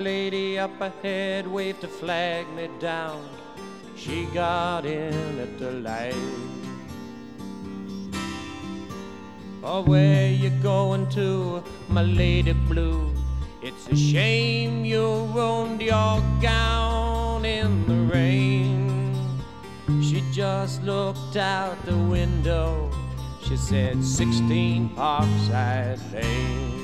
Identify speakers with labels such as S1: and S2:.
S1: Lady up ahead waved to flag me down. She got in at the light. Oh, where you going to, my lady blue? It's a shame you ruined your gown in the rain. She just looked out the window. She said 16 Parkside Lane.